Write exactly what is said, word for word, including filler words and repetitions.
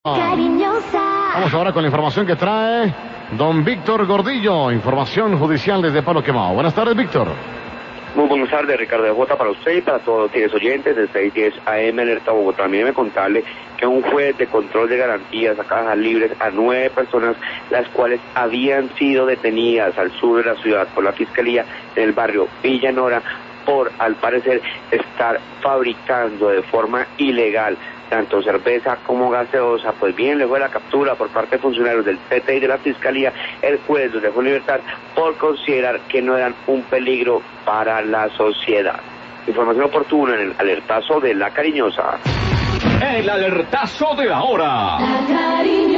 Cariñosa. Vamos ahora con la información que trae don Víctor Gordillo, información judicial desde Palo Quemado. Buenas tardes, Víctor. Muy buenas tardes, Ricardo de Bogotá, para usted y para todos los tienes oyentes de seis diez A M Alerta Bogotá. A mí me contarle que un juez de control de garantías acaba de dejar libres a nueve personas, las cuales habían sido detenidas al sur de la ciudad por la Fiscalía en el barrio Villanora por, al parecer, estar fabricando de forma ilegal tanto cerveza como gaseosa. Pues bien, luego de la captura por parte de funcionarios del P T I de la Fiscalía, el juez los dejó en libertad por considerar que no eran un peligro para la sociedad. Información oportuna en el alertazo de La Cariñosa. El alertazo de la hora. La Cariñosa.